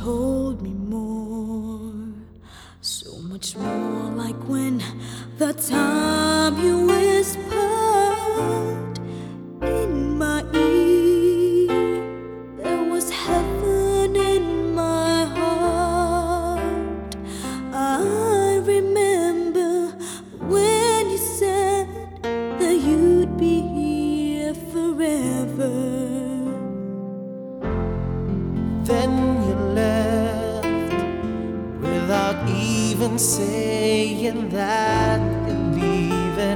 hold me more, so much more like when the time you whispered in my ear. There was heaven in my heart. I remember when you said that you'd be here forever. Then you left without even saying that you're leaving.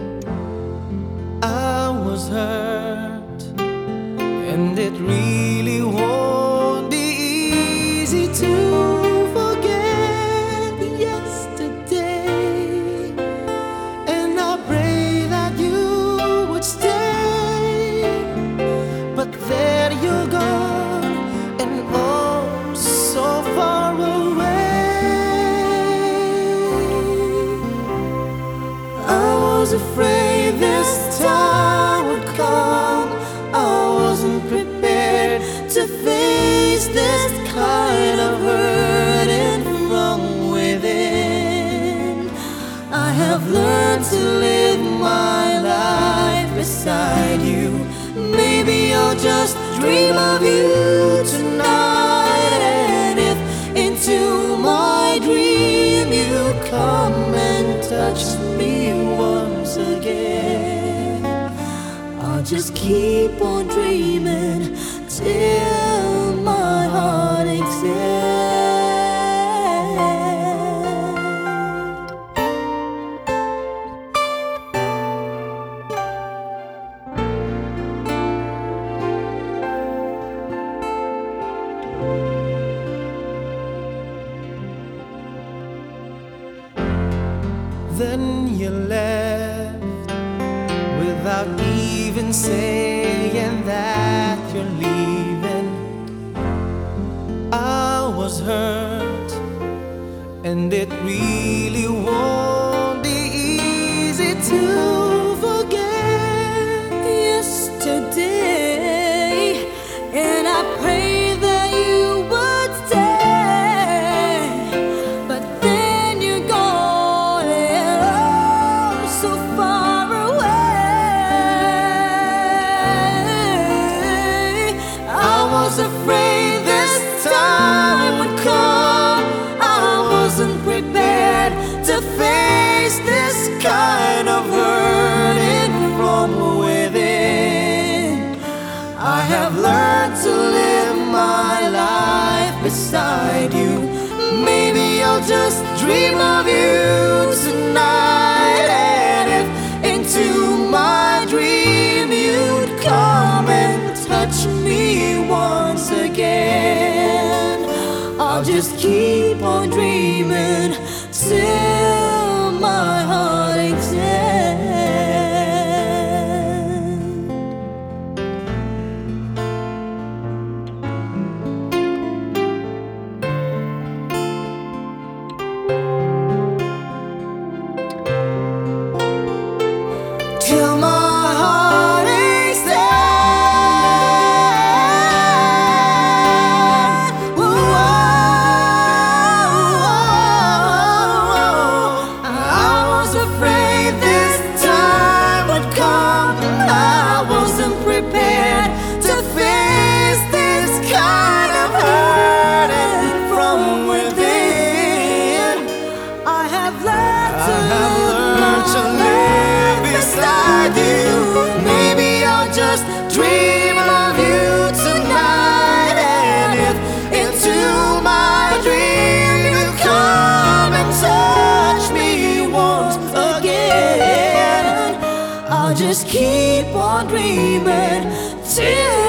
I was hurt, and it really won't be easy to forget yesterday. And I pray that you would stay, but there you're gone, and oh, so far away. I was afraid this time would come. I wasn't prepared to face this kind of hurting from within. I have learned to live my life beside you. Maybe I'll just dream of you tonight. And if into my dream you come and touch me once again, I'll just keep on dreaming till my heart aches dead. Then you left without even saying that you're leaving. I was hurt, and it really won't be easy to forget yesterday. And I pray that you would stay, but then you're gone, and oh, so far away. I was afraid this time would come. I wasn't prepared to face this kind of hurting from within. I have learned to live my life beside you. Maybe I'll just dream of you tonight. And if into my dream you'd come and touch me once again, I'll just keep on dreaming till my heart aches dead. Till my heart aches dead. I was afraid this time would come. I wasn't prepared to face this kind of hurting from within. I have learned to live beside you. Maybe I'll just dream of you tonight. And if into my dream you come and touch me once again, I'll just keep on dreaming till